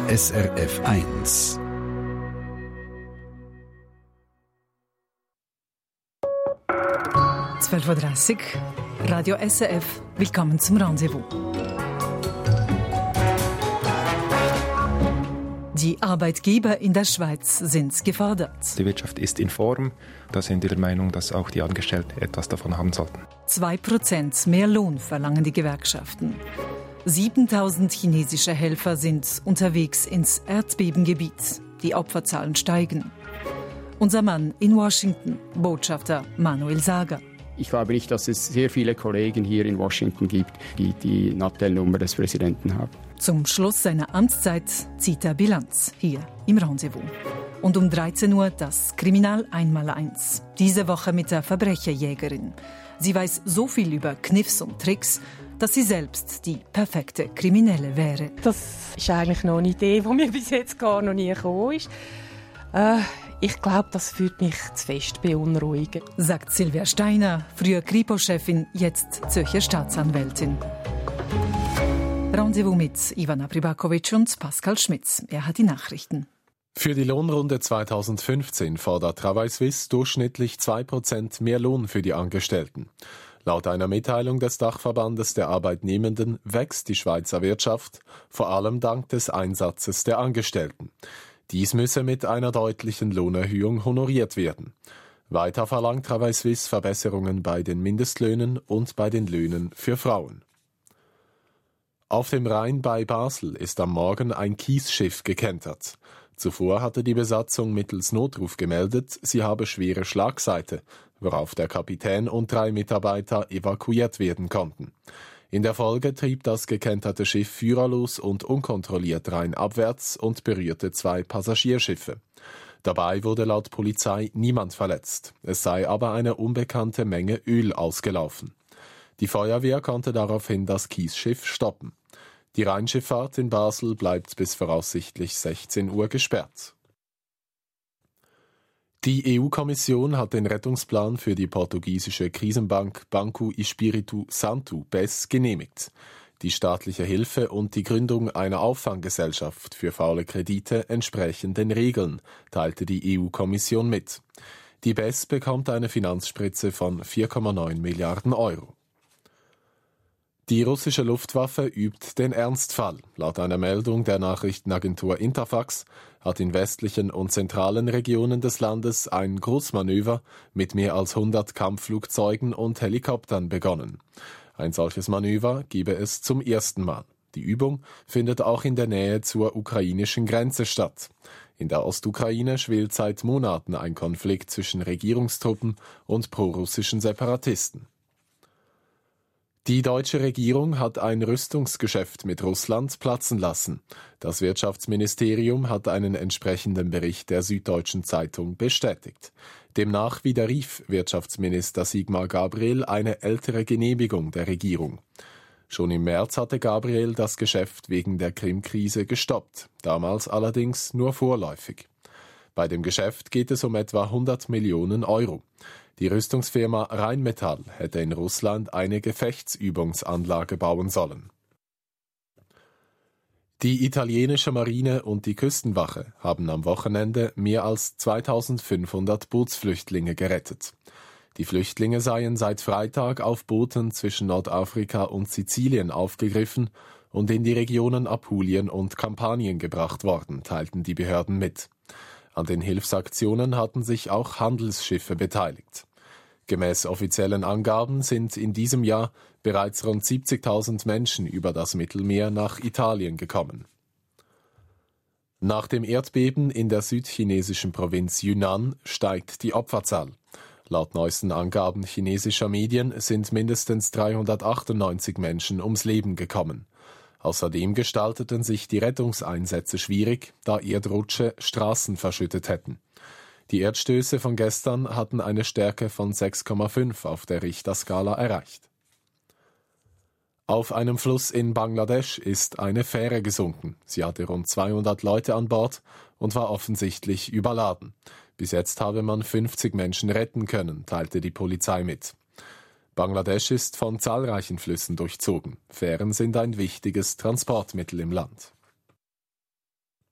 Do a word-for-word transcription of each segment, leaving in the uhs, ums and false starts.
S R F eins. zwölf Uhr dreißig, Radio S R F, willkommen zum Rendezvous. Die Arbeitgeber in der Schweiz sind gefordert. Die Wirtschaft ist in Form. Da sind wir der Meinung, dass auch die Angestellten etwas davon haben sollten. Zwei Prozent mehr Lohn verlangen die Gewerkschaften. siebentausend chinesische Helfer sind unterwegs ins Erdbebengebiet. Die Opferzahlen steigen. Unser Mann in Washington, Botschafter Manuel Sager. Ich glaube nicht, dass es sehr viele Kollegen hier in Washington gibt, die die Nattel-Nummer des Präsidenten haben. Zum Schluss seiner Amtszeit zieht er Bilanz hier im Rendezvous. Und um dreizehn Uhr das Kriminal Einmaleins. Diese Woche mit der Verbrecherjägerin. Sie weiß so viel über Kniffs und Tricks, dass sie selbst die perfekte Kriminelle wäre. Das ist eigentlich noch eine Idee, die mir bis jetzt gar noch nie gekommen ist. Äh, ich glaube, das würde mich zu fest beunruhigen. Sagt Silvia Steiner, früher Kripo-Chefin, jetzt Zürcher Staatsanwältin. Rendezvous mit Ivana Pribakovic und Pascal Schmitz. Er hat die Nachrichten. Für die Lohnrunde zweitausendfünfzehn fordert Travail Suisse durchschnittlich zwei Prozent mehr Lohn für die Angestellten. Laut einer Mitteilung des Dachverbandes der Arbeitnehmenden wächst die Schweizer Wirtschaft, vor allem dank des Einsatzes der Angestellten. Dies müsse mit einer deutlichen Lohnerhöhung honoriert werden. Weiter verlangt Travail Suisse Verbesserungen bei den Mindestlöhnen und bei den Löhnen für Frauen. Auf dem Rhein bei Basel ist am Morgen ein Kiesschiff gekentert. Zuvor hatte die Besatzung mittels Notruf gemeldet, sie habe schwere Schlagseite, worauf der Kapitän und drei Mitarbeiter evakuiert werden konnten. In der Folge trieb das gekenterte Schiff führerlos und unkontrolliert rheinabwärts und berührte zwei Passagierschiffe. Dabei wurde laut Polizei niemand verletzt, es sei aber eine unbekannte Menge Öl ausgelaufen. Die Feuerwehr konnte daraufhin das Kiesschiff stoppen. Die Rheinschifffahrt in Basel bleibt bis voraussichtlich sechzehn Uhr gesperrt. Die E U-Kommission hat den Rettungsplan für die portugiesische Krisenbank Banco Espírito Santo B E S genehmigt. Die staatliche Hilfe und die Gründung einer Auffanggesellschaft für faule Kredite entsprechen den Regeln, teilte die E U-Kommission mit. Die B E S bekommt eine Finanzspritze von vier Komma neun Milliarden Euro. Die russische Luftwaffe übt den Ernstfall. Laut einer Meldung der Nachrichtenagentur Interfax hat in westlichen und zentralen Regionen des Landes ein Großmanöver mit mehr als hundert Kampfflugzeugen und Helikoptern begonnen. Ein solches Manöver gebe es zum ersten Mal. Die Übung findet auch in der Nähe zur ukrainischen Grenze statt. In der Ostukraine schwelt seit Monaten ein Konflikt zwischen Regierungstruppen und prorussischen Separatisten. Die deutsche Regierung hat ein Rüstungsgeschäft mit Russland platzen lassen. Das Wirtschaftsministerium hat einen entsprechenden Bericht der Süddeutschen Zeitung bestätigt. Demnach widerrief Wirtschaftsminister Sigmar Gabriel eine ältere Genehmigung der Regierung. Schon im März hatte Gabriel das Geschäft wegen der Krim-Krise gestoppt, damals allerdings nur vorläufig. Bei dem Geschäft geht es um etwa hundert Millionen Euro. Die Rüstungsfirma Rheinmetall hätte in Russland eine Gefechtsübungsanlage bauen sollen. Die italienische Marine und die Küstenwache haben am Wochenende mehr als zweitausendfünfhundert Bootsflüchtlinge gerettet. Die Flüchtlinge seien seit Freitag auf Booten zwischen Nordafrika und Sizilien aufgegriffen und in die Regionen Apulien und Kampanien gebracht worden, teilten die Behörden mit. An den Hilfsaktionen hatten sich auch Handelsschiffe beteiligt. Gemäß offiziellen Angaben sind in diesem Jahr bereits rund siebzigtausend Menschen über das Mittelmeer nach Italien gekommen. Nach dem Erdbeben in der südchinesischen Provinz Yunnan steigt die Opferzahl. Laut neuesten Angaben chinesischer Medien sind mindestens dreihundertachtundneunzig Menschen ums Leben gekommen. Außerdem gestalteten sich die Rettungseinsätze schwierig, da Erdrutsche Straßen verschüttet hätten. Die Erdstöße von gestern hatten eine Stärke von sechs Komma fünf auf der Richterskala erreicht. Auf einem Fluss in Bangladesch ist eine Fähre gesunken. Sie hatte rund zweihundert Leute an Bord und war offensichtlich überladen. Bis jetzt habe man fünfzig Menschen retten können, teilte die Polizei mit. Bangladesch ist von zahlreichen Flüssen durchzogen. Fähren sind ein wichtiges Transportmittel im Land.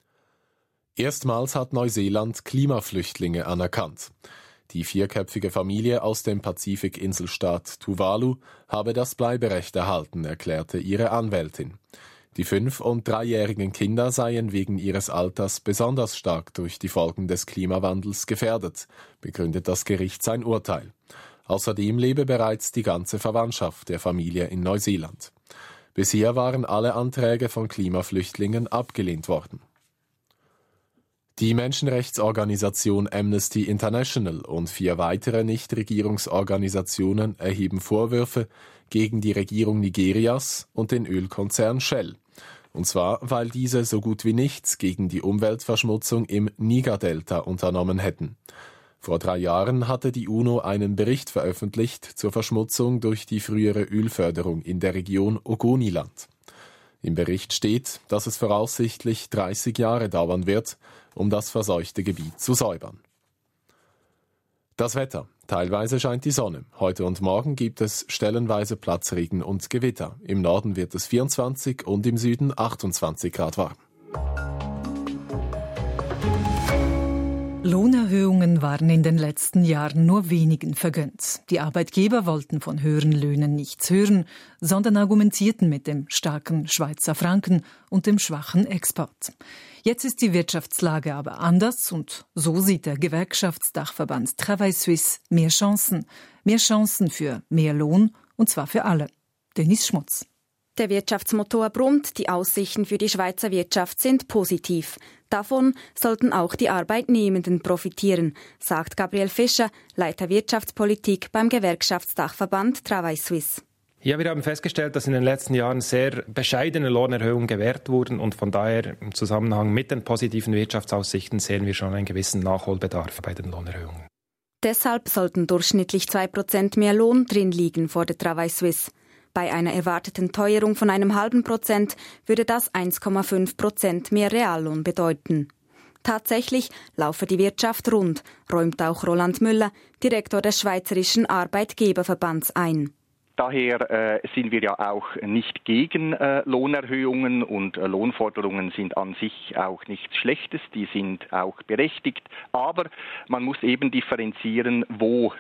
Erstmals hat Neuseeland Klimaflüchtlinge anerkannt. Die vierköpfige Familie aus dem Pazifikinselstaat Tuvalu habe das Bleiberecht erhalten, erklärte ihre Anwältin. Die fünf- und dreijährigen Kinder seien wegen ihres Alters besonders stark durch die Folgen des Klimawandels gefährdet, begründet das Gericht sein Urteil. Außerdem lebe bereits die ganze Verwandtschaft der Familie in Neuseeland. Bisher waren alle Anträge von Klimaflüchtlingen abgelehnt worden. Die Menschenrechtsorganisation Amnesty International und vier weitere Nichtregierungsorganisationen erheben Vorwürfe gegen die Regierung Nigerias und den Ölkonzern Shell. Und zwar, weil diese so gut wie nichts gegen die Umweltverschmutzung im Niger-Delta unternommen hätten. Vor drei Jahren hatte die UNO einen Bericht veröffentlicht zur Verschmutzung durch die frühere Ölförderung in der Region Ogoniland. Im Bericht steht, dass es voraussichtlich dreißig Jahre dauern wird, um das verseuchte Gebiet zu säubern. Das Wetter. Teilweise scheint die Sonne. Heute und morgen gibt es stellenweise Platzregen und Gewitter. Im Norden wird es vierundzwanzig und im Süden achtundzwanzig Grad warm. Lohnerhöhungen waren in den letzten Jahren nur wenigen vergönnt. Die Arbeitgeber wollten von höheren Löhnen nichts hören, sondern argumentierten mit dem starken Schweizer Franken und dem schwachen Export. Jetzt ist die Wirtschaftslage aber anders und so sieht der Gewerkschaftsdachverband Travail Suisse mehr Chancen. Mehr Chancen für mehr Lohn, und zwar für alle. Dennis Schmutz. Der Wirtschaftsmotor brummt, die Aussichten für die Schweizer Wirtschaft sind positiv. Davon sollten auch die Arbeitnehmenden profitieren, sagt Gabriel Fischer, Leiter Wirtschaftspolitik beim Gewerkschaftsdachverband Travail Suisse. Ja, wir haben festgestellt, dass in den letzten Jahren sehr bescheidene Lohnerhöhungen gewährt wurden und von daher im Zusammenhang mit den positiven Wirtschaftsaussichten sehen wir schon einen gewissen Nachholbedarf bei den Lohnerhöhungen. Deshalb sollten durchschnittlich zwei Prozent mehr Lohn drin liegen, fordert Travail Suisse. Bei einer erwarteten Teuerung von einem halben Prozent würde das eins Komma fünf Prozent mehr Reallohn bedeuten. Tatsächlich laufe die Wirtschaft rund, räumt auch Roland Müller, Direktor des Schweizerischen Arbeitgeberverbands, ein. Daher äh, sind wir ja auch nicht gegen äh, Lohnerhöhungen und äh, Lohnforderungen sind an sich auch nichts Schlechtes, die sind auch berechtigt. Aber man muss eben differenzieren, wo.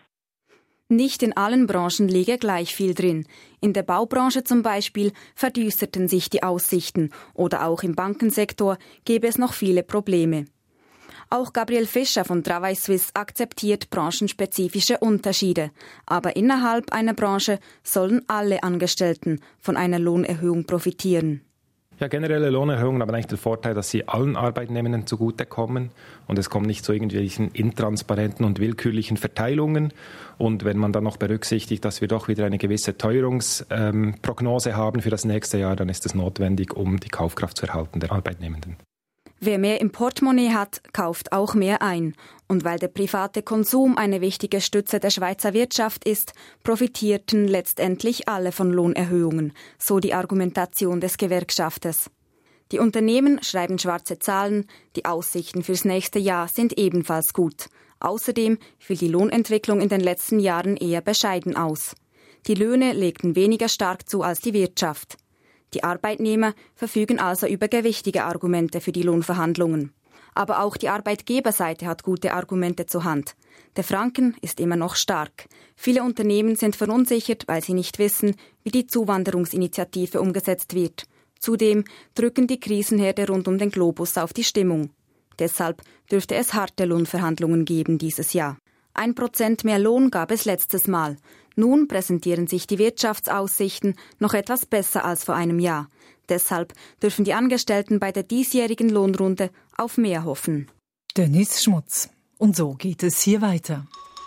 Nicht in allen Branchen liege gleich viel drin. In der Baubranche zum Beispiel verdüsterten sich die Aussichten oder auch im Bankensektor gäbe es noch viele Probleme. Auch Gabriel Fischer von Travail Suisse akzeptiert branchenspezifische Unterschiede. Aber innerhalb einer Branche sollen alle Angestellten von einer Lohnerhöhung profitieren. Ja, generelle Lohnerhöhungen haben eigentlich den Vorteil, dass sie allen Arbeitnehmenden zugutekommen und es kommt nicht zu irgendwelchen intransparenten und willkürlichen Verteilungen. Und wenn man dann noch berücksichtigt, dass wir doch wieder eine gewisse Teuerungsprognose ähm, haben für das nächste Jahr, dann ist es notwendig, um die Kaufkraft zu erhalten der Arbeitnehmenden. Wer mehr im Portemonnaie hat, kauft auch mehr ein. Und weil der private Konsum eine wichtige Stütze der Schweizer Wirtschaft ist, profitierten letztendlich alle von Lohnerhöhungen, so die Argumentation des Gewerkschaftes. Die Unternehmen schreiben schwarze Zahlen, die Aussichten fürs nächste Jahr sind ebenfalls gut. Außerdem fiel die Lohnentwicklung in den letzten Jahren eher bescheiden aus. Die Löhne legten weniger stark zu als die Wirtschaft. Die Arbeitnehmer verfügen also über gewichtige Argumente für die Lohnverhandlungen. Aber auch die Arbeitgeberseite hat gute Argumente zur Hand. Der Franken ist immer noch stark. Viele Unternehmen sind verunsichert, weil sie nicht wissen, wie die Zuwanderungsinitiative umgesetzt wird. Zudem drücken die Krisenherde rund um den Globus auf die Stimmung. Deshalb dürfte es harte Lohnverhandlungen geben dieses Jahr. Ein Prozent mehr Lohn gab es letztes Mal. Nun präsentieren sich die Wirtschaftsaussichten noch etwas besser als vor einem Jahr. Deshalb dürfen die Angestellten bei der diesjährigen Lohnrunde auf mehr hoffen. Dennis Schmutz. Und so geht es hier weiter.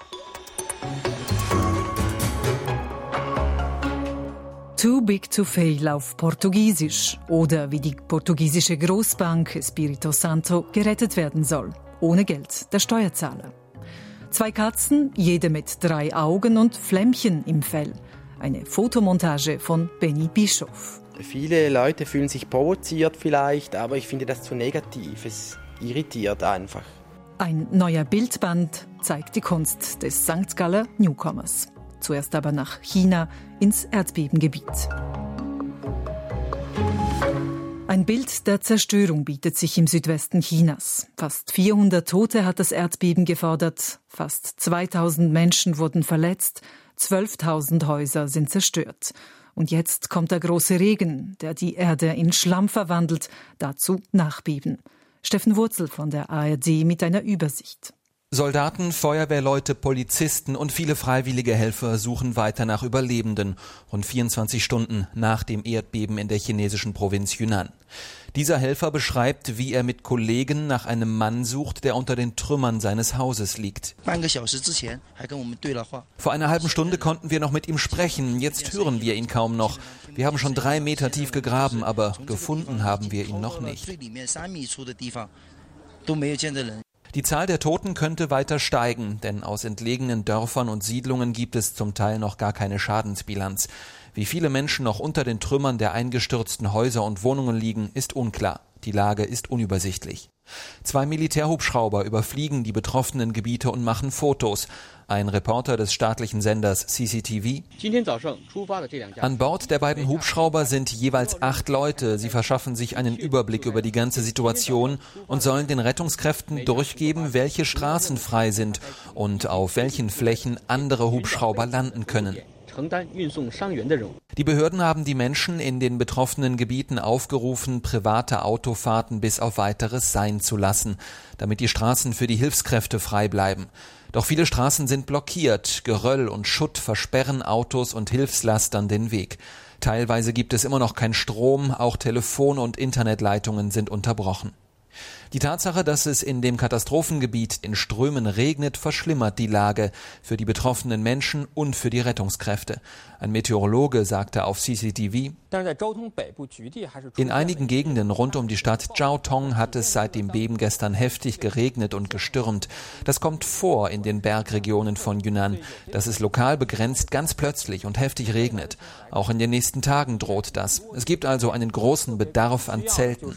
Too big to fail auf Portugiesisch oder wie die portugiesische Großbank Espírito Santo gerettet werden soll. Ohne Geld der Steuerzahler. Zwei Katzen, jede mit drei Augen und Flämmchen im Fell. Eine Fotomontage von Benny Bischof. Viele Leute fühlen sich provoziert vielleicht, aber ich finde das zu negativ. Es irritiert einfach. Ein neuer Bildband zeigt die Kunst des Sankt Galler Newcomers. Zuerst aber nach China ins Erdbebengebiet. Ein Bild der Zerstörung bietet sich im Südwesten Chinas. Fast vierhundert Tote hat das Erdbeben gefordert, fast zweitausend Menschen wurden verletzt, zwölftausend Häuser sind zerstört. Und jetzt kommt der große Regen, der die Erde in Schlamm verwandelt, dazu Nachbeben. Steffen Wurzel von der A R D mit einer Übersicht. Soldaten, Feuerwehrleute, Polizisten und viele freiwillige Helfer suchen weiter nach Überlebenden, rund vierundzwanzig Stunden nach dem Erdbeben in der chinesischen Provinz Yunnan. Dieser Helfer beschreibt, wie er mit Kollegen nach einem Mann sucht, der unter den Trümmern seines Hauses liegt. Vor einer halben Stunde konnten wir noch mit ihm sprechen, jetzt hören wir ihn kaum noch. Wir haben schon drei Meter tief gegraben, aber gefunden haben wir ihn noch nicht. Die Zahl der Toten könnte weiter steigen, denn aus entlegenen Dörfern und Siedlungen gibt es zum Teil noch gar keine Schadensbilanz. Wie viele Menschen noch unter den Trümmern der eingestürzten Häuser und Wohnungen liegen, ist unklar. Die Lage ist unübersichtlich. Zwei Militärhubschrauber überfliegen die betroffenen Gebiete und machen Fotos. Ein Reporter des staatlichen Senders C C T V. An Bord der beiden Hubschrauber sind jeweils acht Leute. Sie verschaffen sich einen Überblick über die ganze Situation und sollen den Rettungskräften durchgeben, welche Straßen frei sind und auf welchen Flächen andere Hubschrauber landen können. Die Behörden haben die Menschen in den betroffenen Gebieten aufgerufen, private Autofahrten bis auf Weiteres sein zu lassen, damit die Straßen für die Hilfskräfte frei bleiben. Doch viele Straßen sind blockiert, Geröll und Schutt versperren Autos und Hilfslastern den Weg. Teilweise gibt es immer noch keinen Strom, auch Telefon- und Internetleitungen sind unterbrochen. Die Tatsache, dass es in dem Katastrophengebiet in Strömen regnet, verschlimmert die Lage für die betroffenen Menschen und für die Rettungskräfte. Ein Meteorologe sagte auf C C T V, in einigen Gegenden rund um die Stadt Jiaotong hat es seit dem Beben gestern heftig geregnet und gestürmt. Das kommt vor in den Bergregionen von Yunnan, dass es lokal begrenzt ganz plötzlich und heftig regnet. Auch in den nächsten Tagen droht das. Es gibt also einen großen Bedarf an Zelten.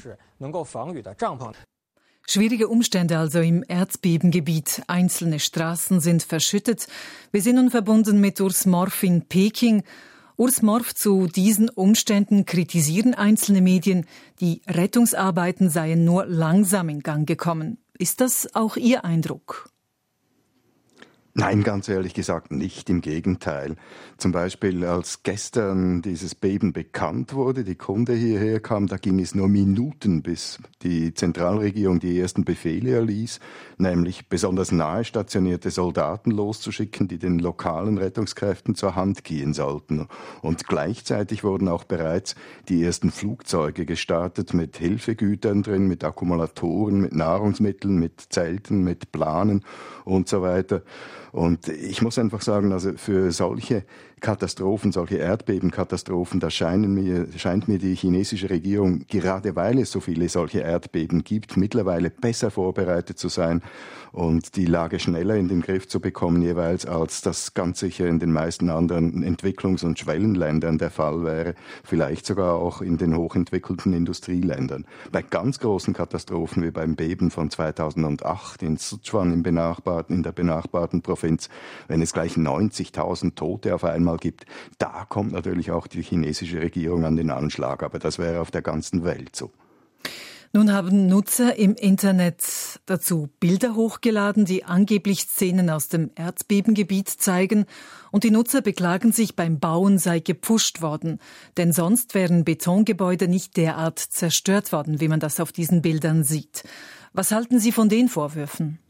Schwierige Umstände also im Erdbebengebiet. Einzelne Straßen sind verschüttet. Wir sind nun verbunden mit Urs Morf in Peking. Urs Morf, zu diesen Umständen kritisieren einzelne Medien, die Rettungsarbeiten seien nur langsam in Gang gekommen. Ist das auch Ihr Eindruck? Nein, ganz ehrlich gesagt nicht, im Gegenteil. Zum Beispiel, als gestern dieses Beben bekannt wurde, die Kunde hierher kam, da ging es nur Minuten, bis die Zentralregierung die ersten Befehle erließ, nämlich besonders nahe stationierte Soldaten loszuschicken, die den lokalen Rettungskräften zur Hand gehen sollten. Und gleichzeitig wurden auch bereits die ersten Flugzeuge gestartet mit Hilfegütern drin, mit Akkumulatoren, mit Nahrungsmitteln, mit Zelten, mit Planen und so weiter. Und ich muss einfach sagen, also für solche Katastrophen, solche Erdbebenkatastrophen, da scheinen mir, scheint mir die chinesische Regierung, gerade weil es so viele solche Erdbeben gibt, mittlerweile besser vorbereitet zu sein und die Lage schneller in den Griff zu bekommen jeweils, als das ganz sicher in den meisten anderen Entwicklungs- und Schwellenländern der Fall wäre, vielleicht sogar auch in den hochentwickelten Industrieländern. Bei ganz großen Katastrophen wie beim Beben von zweitausendacht in Sichuan im benachbarten, in der benachbarten Provinz, wenn es gleich neunzigtausend Tote auf einmal gibt, da kommt natürlich auch die chinesische Regierung an den Anschlag, aber das wäre auf der ganzen Welt so. Nun haben Nutzer im Internet dazu Bilder hochgeladen, die angeblich Szenen aus dem Erdbebengebiet zeigen. Und die Nutzer beklagen sich, beim Bauen sei gepfuscht worden. Denn sonst wären Betongebäude nicht derart zerstört worden, wie man das auf diesen Bildern sieht. Was halten Sie von den Vorwürfen?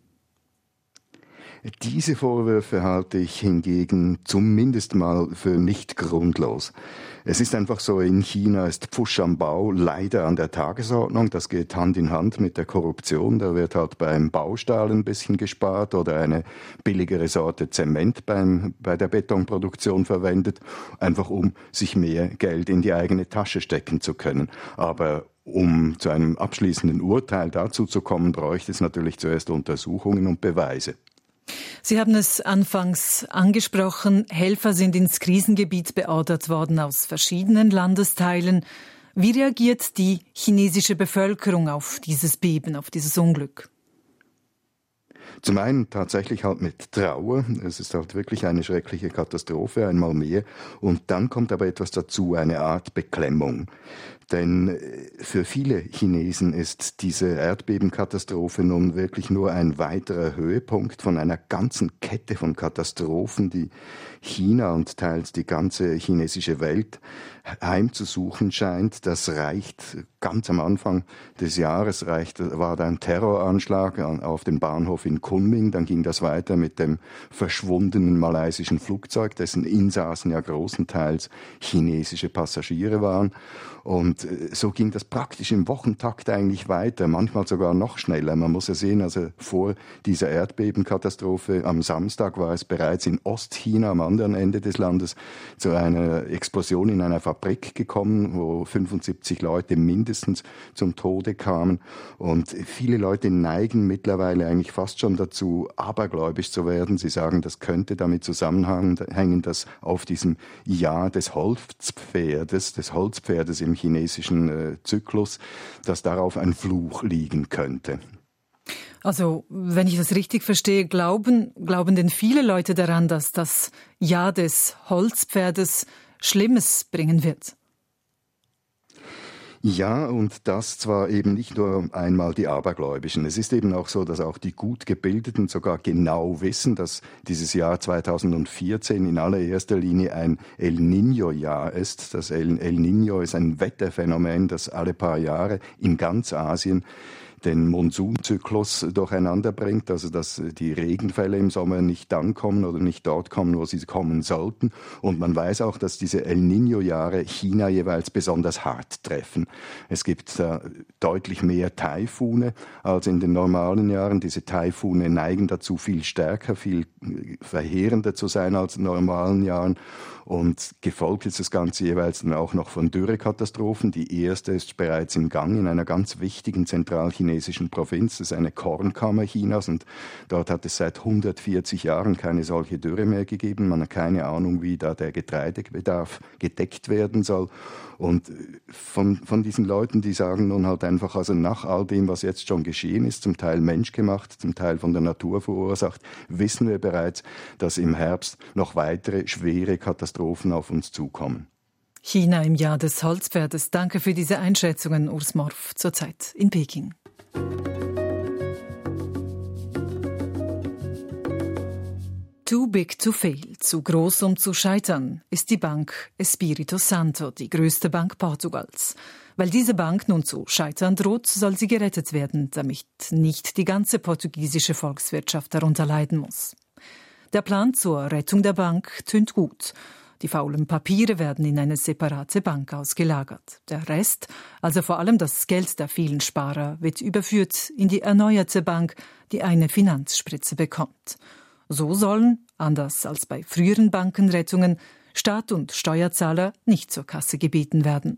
Diese Vorwürfe halte ich hingegen zumindest mal für nicht grundlos. Es ist einfach so, in China ist Pfusch am Bau leider an der Tagesordnung. Das geht Hand in Hand mit der Korruption. Da wird halt beim Baustahl ein bisschen gespart oder eine billigere Sorte Zement beim, bei der Betonproduktion verwendet, einfach um sich mehr Geld in die eigene Tasche stecken zu können. Aber um zu einem abschließenden Urteil dazu zu kommen, bräuchte es natürlich zuerst Untersuchungen und Beweise. Sie haben es anfangs angesprochen, Helfer sind ins Krisengebiet beordert worden aus verschiedenen Landesteilen. Wie reagiert die chinesische Bevölkerung auf dieses Beben, auf dieses Unglück? Zum einen tatsächlich halt mit Trauer. Es ist halt wirklich eine schreckliche Katastrophe, einmal mehr. Und dann kommt aber etwas dazu, eine Art Beklemmung. Denn für viele Chinesen ist diese Erdbebenkatastrophe nun wirklich nur ein weiterer Höhepunkt von einer ganzen Kette von Katastrophen, die China und teils die ganze chinesische Welt heimzusuchen scheint. Das reicht ganz am Anfang des Jahres, reicht, war da ein Terroranschlag auf dem Bahnhof in Kunming. Dann ging das weiter mit dem verschwundenen malaysischen Flugzeug, dessen Insassen ja großenteils chinesische Passagiere waren. Und so ging das praktisch im Wochentakt eigentlich weiter, manchmal sogar noch schneller. Man muss ja sehen, also vor dieser Erdbebenkatastrophe am Samstag war es bereits in Ostchina am anderen Ende des Landes zu einer Explosion in einer Fabrik gekommen, wo fünfundsiebzig Leute mindestens zum Tode kamen. Und viele Leute neigen mittlerweile eigentlich fast schon dazu, abergläubisch zu werden. Sie sagen, das könnte damit zusammenhängen, dass auf diesem Jahr des Holzpferdes, des Holzpferdes im chinesischen äh, Zyklus, dass darauf ein Fluch liegen könnte. Also, wenn ich das richtig verstehe, glauben, glauben denn viele Leute daran, dass das Jahr des Holzpferdes Schlimmes bringen wird? Ja, und das zwar eben nicht nur einmal die Abergläubischen. Es ist eben auch so, dass auch die gut Gebildeten sogar genau wissen, dass dieses Jahr zweitausendvierzehn in allererster Linie ein El Niño-Jahr ist. Das El, El Niño ist ein Wetterphänomen, das alle paar Jahre in ganz Asien den Monsunzyklus durcheinander bringt, also dass die Regenfälle im Sommer nicht dann kommen oder nicht dort kommen, wo sie kommen sollten. Und man weiß auch, dass diese El Niño-Jahre China jeweils besonders hart treffen. Es gibt äh, deutlich mehr Taifune als in den normalen Jahren. Diese Taifune neigen dazu, viel stärker, viel verheerender zu sein als in normalen Jahren. Und gefolgt ist das Ganze jeweils dann auch noch von Dürrekatastrophen. Die erste ist bereits im Gang in einer ganz wichtigen zentralchinesischen Provinz. Das ist eine Kornkammer Chinas und dort hat es seit hundertvierzig Jahren keine solche Dürre mehr gegeben. Man hat keine Ahnung, wie da der Getreidebedarf gedeckt werden soll. Und von, von diesen Leuten, die sagen nun halt einfach, also nach all dem, was jetzt schon geschehen ist, zum Teil menschgemacht, zum Teil von der Natur verursacht, wissen wir bereits, dass im Herbst noch weitere schwere Katastrophen auf uns zukommen. China im Jahr des Holzpferdes. Danke für diese Einschätzungen, Urs Morf, zurzeit in Peking. Too big to fail, zu groß, um zu scheitern, ist die Bank Espírito Santo, die größte Bank Portugals. Weil diese Bank nun zu scheitern droht, soll sie gerettet werden, damit nicht die ganze portugiesische Volkswirtschaft darunter leiden muss. Der Plan zur Rettung der Bank tönt gut. Die faulen Papiere werden in eine separate Bank ausgelagert. Der Rest, also vor allem das Geld der vielen Sparer, wird überführt in die erneuerte Bank, die eine Finanzspritze bekommt. So sollen, anders als bei früheren Bankenrettungen, Staat und Steuerzahler nicht zur Kasse gebeten werden.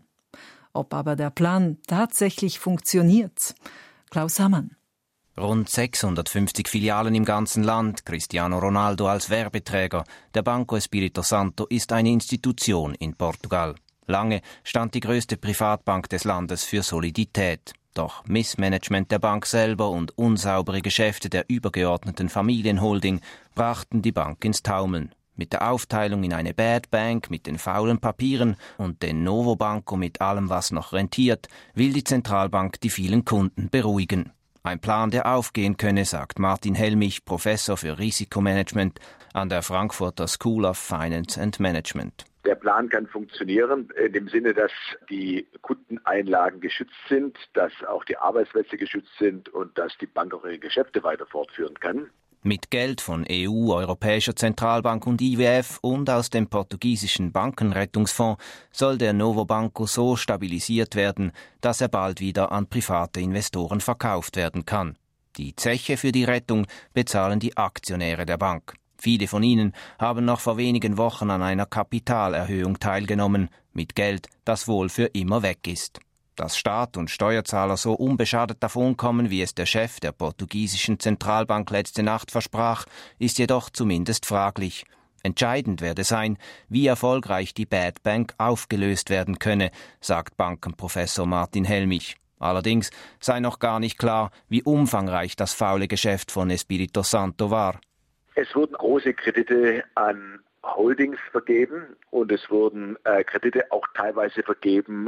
Ob aber der Plan tatsächlich funktioniert? Klaus Hammann. Rund sechshundertfünfzig Filialen im ganzen Land, Cristiano Ronaldo als Werbeträger. Der Banco Espírito Santo ist eine Institution in Portugal. Lange stand die größte Privatbank des Landes für Solidität. Doch Missmanagement der Bank selber und unsaubere Geschäfte der übergeordneten Familienholding brachten die Bank ins Taumeln. Mit der Aufteilung in eine Bad Bank mit den faulen Papieren und den Novo Banco mit allem, was noch rentiert, will die Zentralbank die vielen Kunden beruhigen. Ein Plan, der aufgehen könne, sagt Martin Helmich, Professor für Risikomanagement an der Frankfurter School of Finance and Management. Der Plan kann funktionieren, in dem Sinne, dass die Kundeneinlagen geschützt sind, dass auch die Arbeitsplätze geschützt sind und dass die Bank auch ihre Geschäfte weiter fortführen kann. Mit Geld von E U, Europäischer Zentralbank und I W F und aus dem portugiesischen Bankenrettungsfonds soll der Novo Banco so stabilisiert werden, dass er bald wieder an private Investoren verkauft werden kann. Die Zeche für die Rettung bezahlen die Aktionäre der Bank. Viele von ihnen haben noch vor wenigen Wochen an einer Kapitalerhöhung teilgenommen, mit Geld, das wohl für immer weg ist. Dass Staat und Steuerzahler so unbeschadet davonkommen, wie es der Chef der portugiesischen Zentralbank letzte Nacht versprach, ist jedoch zumindest fraglich. Entscheidend werde sein, wie erfolgreich die Bad Bank aufgelöst werden könne, sagt Bankenprofessor Martin Helmich. Allerdings sei noch gar nicht klar, wie umfangreich das faule Geschäft von Espírito Santo war. Es wurden große Kredite an Holdings vergeben und es wurden äh, Kredite auch teilweise vergeben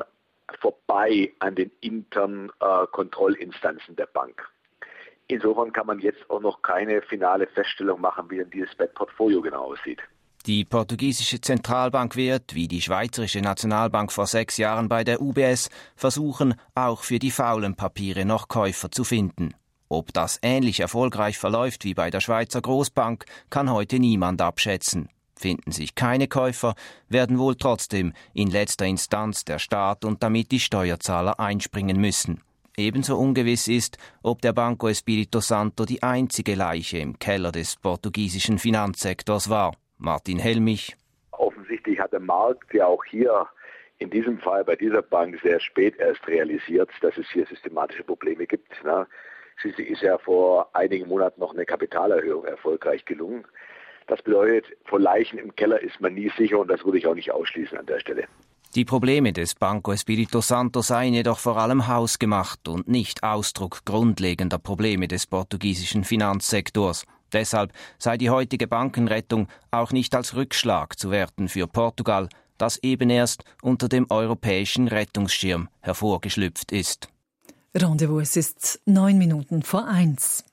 vorbei an den internen äh, Kontrollinstanzen der Bank. Insofern kann man jetzt auch noch keine finale Feststellung machen, wie denn dieses Portfolio genau aussieht. Die portugiesische Zentralbank wird, wie die Schweizerische Nationalbank vor sechs Jahren bei der U B S, versuchen, auch für die faulen Papiere noch Käufer zu finden. Ob das ähnlich erfolgreich verläuft wie bei der Schweizer Großbank, kann heute niemand abschätzen. Finden sich keine Käufer, werden wohl trotzdem in letzter Instanz der Staat und damit die Steuerzahler einspringen müssen. Ebenso ungewiss ist, ob der Banco Espírito Santo die einzige Leiche im Keller des portugiesischen Finanzsektors war. Martin Helmich. Offensichtlich hat der Markt ja auch hier in diesem Fall bei dieser Bank sehr spät erst realisiert, dass es hier systematische Probleme gibt. Schließlich ist ja vor einigen Monaten noch eine Kapitalerhöhung erfolgreich gelungen. Das bedeutet, vor Leichen im Keller ist man nie sicher und das würde ich auch nicht ausschließen an der Stelle. Die Probleme des Banco Espírito Santo seien jedoch vor allem hausgemacht und nicht Ausdruck grundlegender Probleme des portugiesischen Finanzsektors. Deshalb sei die heutige Bankenrettung auch nicht als Rückschlag zu werten für Portugal, das eben erst unter dem europäischen Rettungsschirm hervorgeschlüpft ist. Rendezvous, es ist neun Minuten vor eins.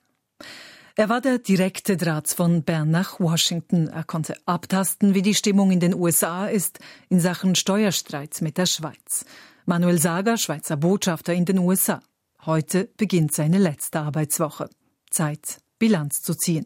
Er war der direkte Draht von Bern nach Washington. Er konnte abtasten, wie die Stimmung in den U S A ist in Sachen Steuerstreit mit der Schweiz. Manuel Sager, Schweizer Botschafter in den U S A. Heute beginnt seine letzte Arbeitswoche. Zeit, Bilanz zu ziehen.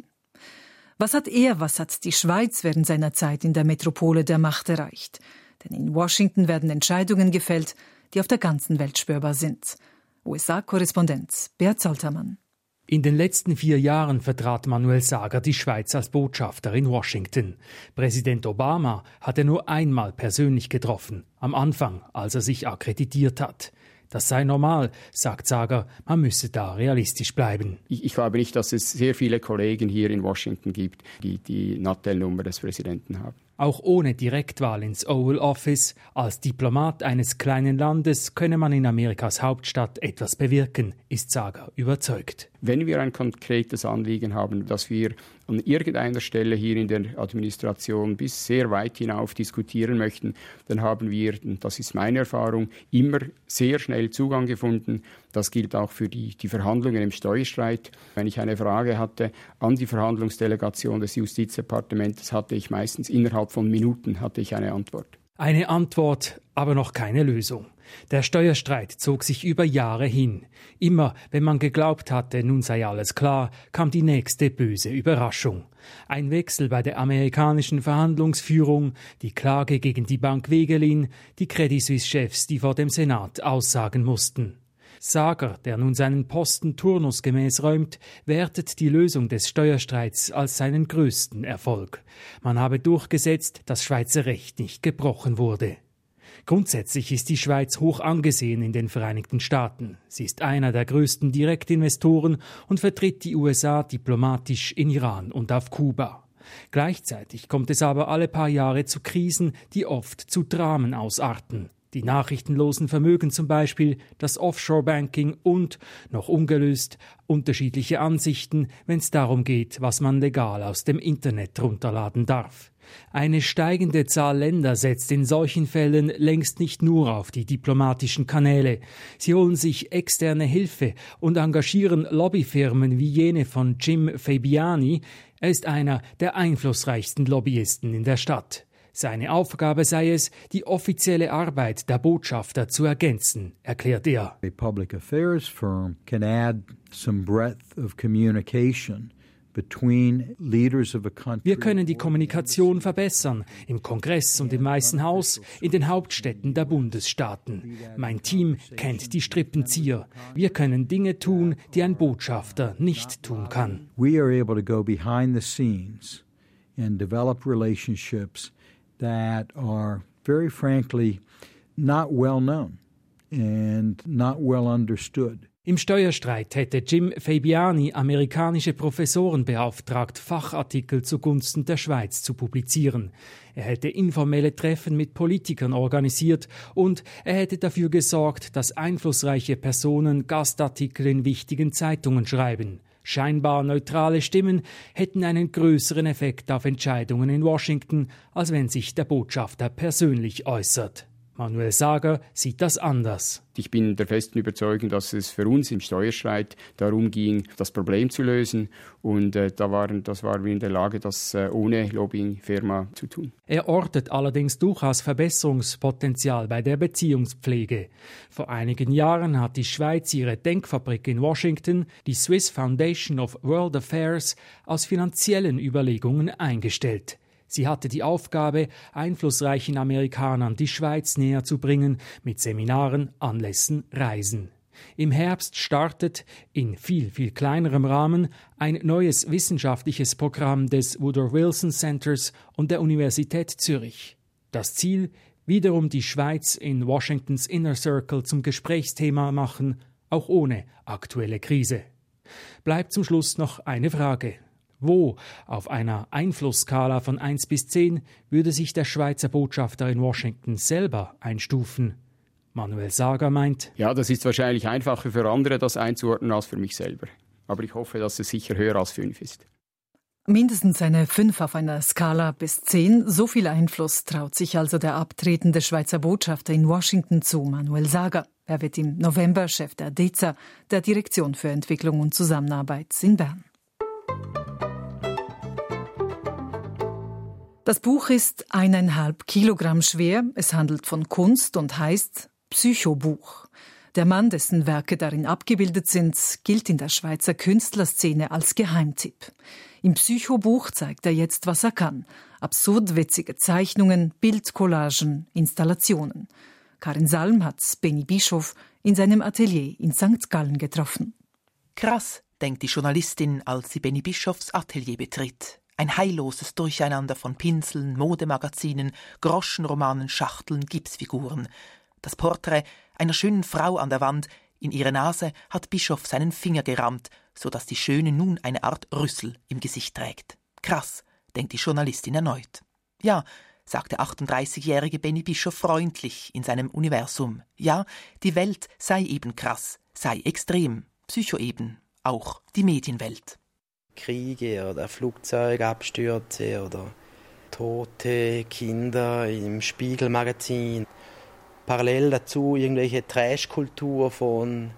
Was hat er, was hat die Schweiz während seiner Zeit in der Metropole der Macht erreicht? Denn in Washington werden Entscheidungen gefällt, die auf der ganzen Welt spürbar sind. U S A-Korrespondent Beat Zoltermann. In den letzten vier Jahren vertrat Manuel Sager die Schweiz als Botschafter in Washington. Präsident Obama hat er nur einmal persönlich getroffen, am Anfang, als er sich akkreditiert hat. Das sei normal, sagt Sager, man müsse da realistisch bleiben. Ich, ich glaube nicht, dass es sehr viele Kollegen hier in Washington gibt, die die Nattel-Nummer des Präsidenten haben. Auch ohne Direktwahl ins Oval Office, als Diplomat eines kleinen Landes, könne man in Amerikas Hauptstadt etwas bewirken, ist Sager überzeugt. Wenn wir ein konkretes Anliegen haben, das wir an irgendeiner Stelle hier in der Administration bis sehr weit hinauf diskutieren möchten, dann haben wir, und das ist meine Erfahrung, immer sehr schnell Zugang gefunden. Das gilt auch für die, die Verhandlungen im Steuerstreit. Wenn ich eine Frage hatte an die Verhandlungsdelegation des Justizdepartements, hatte ich meistens innerhalb von Minuten hatte ich eine Antwort. Eine Antwort, aber noch keine Lösung. Der Steuerstreit zog sich über Jahre hin. Immer, wenn man geglaubt hatte, nun sei alles klar, kam die nächste böse Überraschung. Ein Wechsel bei der amerikanischen Verhandlungsführung, die Klage gegen die Bank Wegelin, die Credit Suisse-Chefs, die vor dem Senat aussagen mussten. Sager, der nun seinen Posten turnusgemäß räumt, wertet die Lösung des Steuerstreits als seinen größten Erfolg. Man habe durchgesetzt, dass Schweizer Recht nicht gebrochen wurde. Grundsätzlich ist die Schweiz hoch angesehen in den Vereinigten Staaten. Sie ist einer der größten Direktinvestoren und vertritt die U S A diplomatisch in Iran und auf Kuba. Gleichzeitig kommt es aber alle paar Jahre zu Krisen, die oft zu Dramen ausarten. Die nachrichtenlosen Vermögen zum Beispiel, das Offshore-Banking und, noch ungelöst, unterschiedliche Ansichten, wenn es darum geht, was man legal aus dem Internet runterladen darf. Eine steigende Zahl Länder setzt in solchen Fällen längst nicht nur auf die diplomatischen Kanäle. Sie holen sich externe Hilfe und engagieren Lobbyfirmen wie jene von Jim Fabiani. Er ist einer der einflussreichsten Lobbyisten in der Stadt. Seine Aufgabe sei es, die offizielle Arbeit der Botschafter zu ergänzen, erklärt er. A public affairs firm can add some breadth of communication between leaders of a country. Wir können die Kommunikation verbessern, im Kongress und im Weißen Haus, in den Hauptstädten der Bundesstaaten. Mein Team kennt die Strippenzieher. Wir können Dinge tun, die ein Botschafter nicht tun kann. We are able to go behind the scenes and develop relationships that are very frankly not well known and not well understood. Im Steuerstreit hätte Jim Fabiani amerikanische Professoren beauftragt, Fachartikel zugunsten der Schweiz zu publizieren. Er hätte informelle Treffen mit Politikern organisiert und er hätte dafür gesorgt, dass einflussreiche Personen Gastartikel in wichtigen Zeitungen schreiben. Scheinbar neutrale Stimmen hätten einen größeren Effekt auf Entscheidungen in Washington, als wenn sich der Botschafter persönlich äußert. Manuel Sager sieht das anders. Ich bin der festen Überzeugung, dass es für uns im Steuerstreit darum ging, das Problem zu lösen. Und äh, da waren, das waren wir in der Lage, das äh, ohne Lobbyingfirma zu tun. Er ortet allerdings durchaus Verbesserungspotenzial bei der Beziehungspflege. Vor einigen Jahren hat die Schweiz ihre Denkfabrik in Washington, die Swiss Foundation of World Affairs, aus finanziellen Überlegungen eingestellt. Sie hatte die Aufgabe, einflussreichen Amerikanern die Schweiz näher zu bringen, mit Seminaren, Anlässen, Reisen. Im Herbst startet, in viel, viel kleinerem Rahmen, ein neues wissenschaftliches Programm des Woodrow Wilson Centers und der Universität Zürich. Das Ziel, wiederum die Schweiz in Washingtons Inner Circle zum Gesprächsthema machen, auch ohne aktuelle Krise. Bleibt zum Schluss noch eine Frage. Wo, auf einer Einflussskala von eins bis zehn, würde sich der Schweizer Botschafter in Washington selber einstufen? Manuel Sager meint: Ja, das ist wahrscheinlich einfacher für andere, das einzuordnen, als für mich selber. Aber ich hoffe, dass es sicher höher als fünf ist. Mindestens eine fünf auf einer Skala bis zehn. So viel Einfluss traut sich also der abtretende Schweizer Botschafter in Washington zu, Manuel Sager. Er wird im November Chef der D E Z A, der Direktion für Entwicklung und Zusammenarbeit in Bern. Das Buch ist eineinhalb Kilogramm schwer. Es handelt von Kunst und heißt Psychobuch. Der Mann, dessen Werke darin abgebildet sind, gilt in der Schweizer Künstlerszene als Geheimtipp. Im Psychobuch zeigt er jetzt, was er kann. Absurd witzige Zeichnungen, Bildcollagen, Installationen. Karin Salm hat Benny Bischof in seinem Atelier in Sankt Gallen getroffen. Krass, denkt die Journalistin, als sie Benny Bischofs Atelier betritt. Ein heilloses Durcheinander von Pinseln, Modemagazinen, Groschenromanen, Schachteln, Gipsfiguren. Das Porträt einer schönen Frau an der Wand, in ihre Nase hat Bischof seinen Finger gerammt, so dass die Schöne nun eine Art Rüssel im Gesicht trägt. Krass, denkt die Journalistin erneut. Ja, sagt der achtunddreißigjährige Benny Bischof freundlich in seinem Universum. Ja, die Welt sei eben krass, sei extrem, Psycho eben, auch die Medienwelt. Kriege oder Flugzeugabstürze oder tote Kinder im Spiegelmagazin. Parallel dazu irgendwelche Trash-Kultur von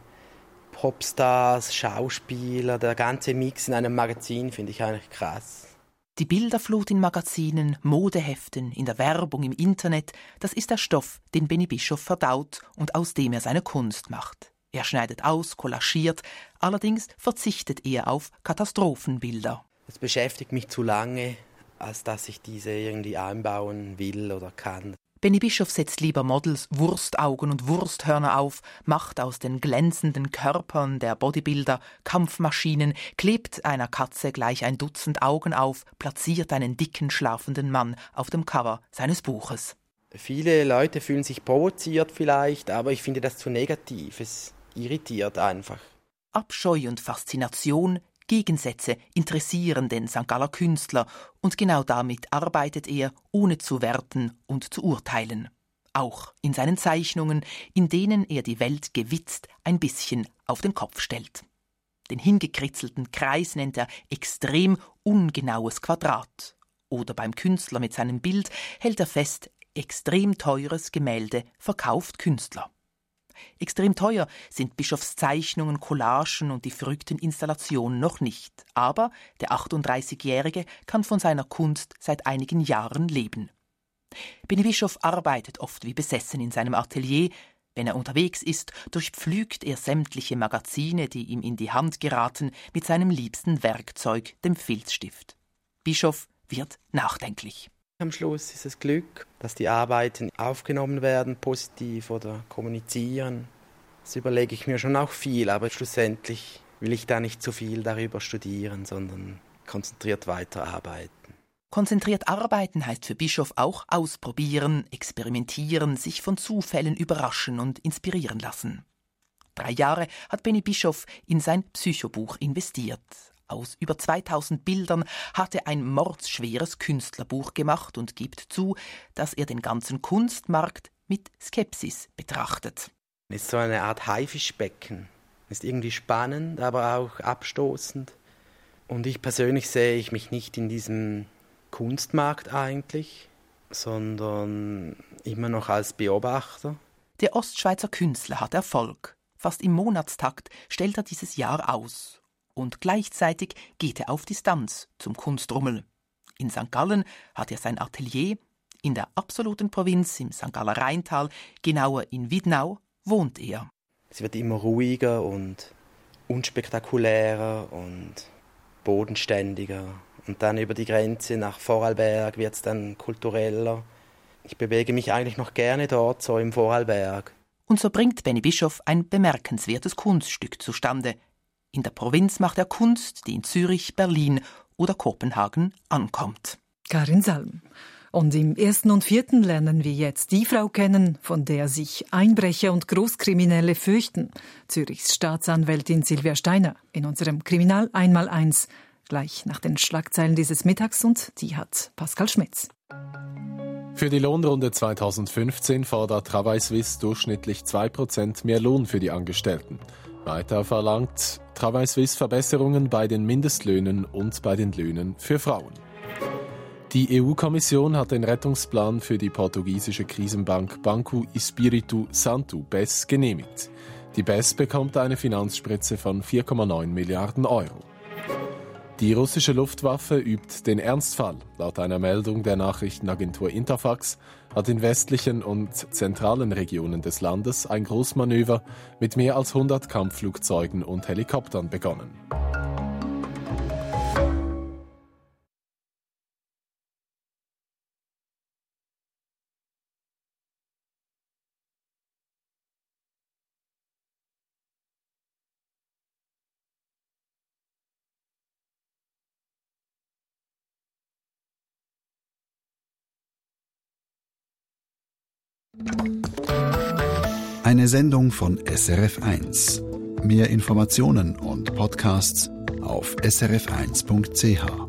Popstars, Schauspieler, der ganze Mix in einem Magazin finde ich eigentlich krass. Die Bilderflut in Magazinen, Modeheften, in der Werbung, im Internet, das ist der Stoff, den Benny Bischof verdaut und aus dem er seine Kunst macht. Er schneidet aus, collagiert, allerdings verzichtet er auf Katastrophenbilder. Das beschäftigt mich zu lange, als dass ich diese irgendwie einbauen will oder kann. Benny Bischof setzt lieber Models Wurstaugen und Wursthörner auf, macht aus den glänzenden Körpern der Bodybuilder Kampfmaschinen, klebt einer Katze gleich ein Dutzend Augen auf, platziert einen dicken, schlafenden Mann auf dem Cover seines Buches. Viele Leute fühlen sich provoziert vielleicht, aber ich finde das zu negativ. Es irritiert einfach. Abscheu und Faszination, Gegensätze interessieren den Sankt Galler Künstler und genau damit arbeitet er, ohne zu werten und zu urteilen. Auch in seinen Zeichnungen, in denen er die Welt gewitzt ein bisschen auf den Kopf stellt. Den hingekritzelten Kreis nennt er extrem ungenaues Quadrat. Oder beim Künstler mit seinem Bild hält er fest, extrem teures Gemälde verkauft Künstler. Extrem teuer sind Bischofs Zeichnungen, Collagen und die verrückten Installationen noch nicht. Aber der achtunddreißigjährige kann von seiner Kunst seit einigen Jahren leben. Benny Bischof arbeitet oft wie besessen in seinem Atelier. Wenn er unterwegs ist, durchpflügt er sämtliche Magazine, die ihm in die Hand geraten, mit seinem liebsten Werkzeug, dem Filzstift. Bischof wird nachdenklich. Am Schluss ist es Glück, dass die Arbeiten aufgenommen werden, positiv oder kommunizieren. Das überlege ich mir schon auch viel, aber schlussendlich will ich da nicht zu viel darüber studieren, sondern konzentriert weiterarbeiten. Konzentriert arbeiten heißt für Bischof auch ausprobieren, experimentieren, sich von Zufällen überraschen und inspirieren lassen. Drei Jahre hat Benny Bischof in sein Psychobuch investiert. Aus über zweitausend Bildern hat er ein mordsschweres Künstlerbuch gemacht und gibt zu, dass er den ganzen Kunstmarkt mit Skepsis betrachtet. Es ist so eine Art Haifischbecken. Ist irgendwie spannend, aber auch abstoßend. Und ich persönlich sehe ich mich nicht in diesem Kunstmarkt eigentlich. sondern immer noch als Beobachter. Der Ostschweizer Künstler hat Erfolg. Fast im Monatstakt stellt er dieses Jahr aus. Und gleichzeitig geht er auf Distanz zum Kunstrummel. In Sankt Gallen hat er sein Atelier, in der absoluten Provinz im Sankt Galler Rheintal, genauer in Widnau, wohnt er. Es wird immer ruhiger und unspektakulärer und bodenständiger. Und dann über die Grenze nach Vorarlberg wird es dann kultureller. Ich bewege mich eigentlich noch gerne dort, so im Vorarlberg. Und so bringt Benny Bischof ein bemerkenswertes Kunststück zustande. In der Provinz macht er Kunst, die in Zürich, Berlin oder Kopenhagen ankommt. Karin Salm. Und im ersten und vierten lernen wir jetzt die Frau kennen, von der sich Einbrecher und Großkriminelle fürchten. Zürichs Staatsanwältin Silvia Steiner in unserem Kriminal Einmaleins. Gleich nach den Schlagzeilen dieses Mittags, und die hat Pascal Schmitz. Für die Lohnrunde zweitausendfünfzehn fordert Travail Suisse durchschnittlich zwei Prozent mehr Lohn für die Angestellten. Weiter verlangt Travail Suisse Verbesserungen bei den Mindestlöhnen und bei den Löhnen für Frauen. Die E U-Kommission hat den Rettungsplan für die portugiesische Krisenbank Banco Espírito Santo B E S genehmigt. Die B E S bekommt eine Finanzspritze von vier Komma neun Milliarden Euro. Die russische Luftwaffe übt den Ernstfall. Laut einer Meldung der Nachrichtenagentur Interfax hat in westlichen und zentralen Regionen des Landes ein Großmanöver mit mehr als hundert Kampfflugzeugen und Helikoptern begonnen. Eine Sendung von S R F eins. Mehr Informationen und Podcasts auf s r f eins punkt c h.